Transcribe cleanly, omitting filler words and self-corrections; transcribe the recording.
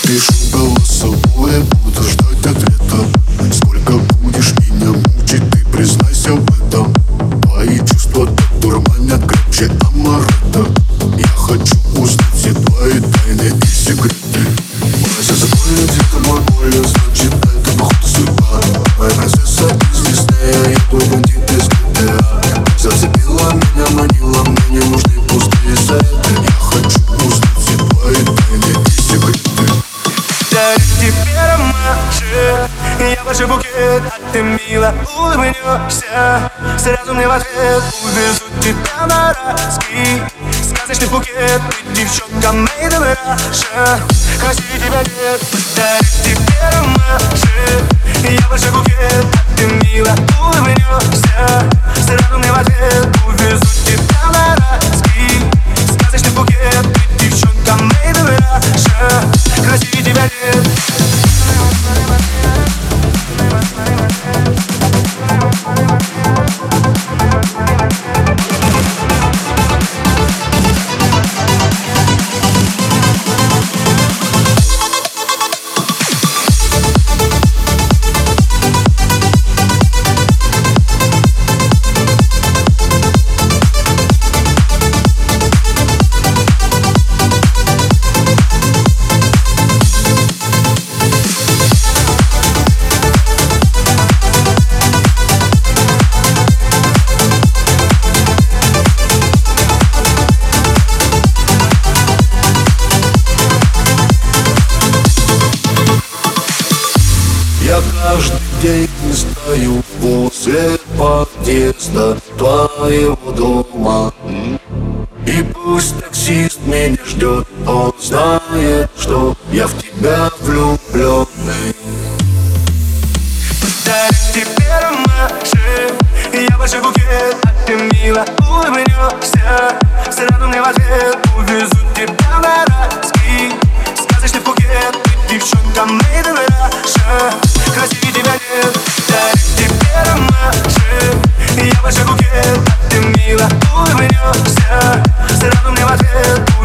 Напишу голосовое, буду ждать ответа. Сколько будешь меня мучить, ты признайся в этом. Твои чувства так дурманят крепче амарета. Я хочу узнать все твои тайны и секреты. Вася, закрой где-то мой болью, значит это походу судьба. Моя принцесса из Диснея, я твой бандит из GTA. Зацепила меня, манила, мне не нужны пустые советы. Я хочу узнать все твои тайны и секреты. Дарю тебе ромашек, я вложу букет, а ты мило улыбнешься. Сразу мне в ответ увезу тебя на райский сказочный Пхукет. Ты девчонка made in Russia, красивее тебя нет. Дарю тебе ромашек, я вложу букет, а ты мило улыбнешься. Сразу мне в ответ увезу тебя на райский сказочный Пхукет. Ты девчонка made in Russia, красивее тебя нет. Я каждый день стою возле подъезда твоего дома. И пусть таксист меня ждет, он знает, что я в тебя влюбленный. Дарю тебе ромашек, я вложу букет, а ты мило улыбнешься. Сразу мне в ответ увезу тебя на райский сказочный Пхукет. Ты девчонка made in Russia, красивее тебя нет. Дарю тебе ромашек, я вложу букет, а ты мило улыбнешься. Сразу мне в ответ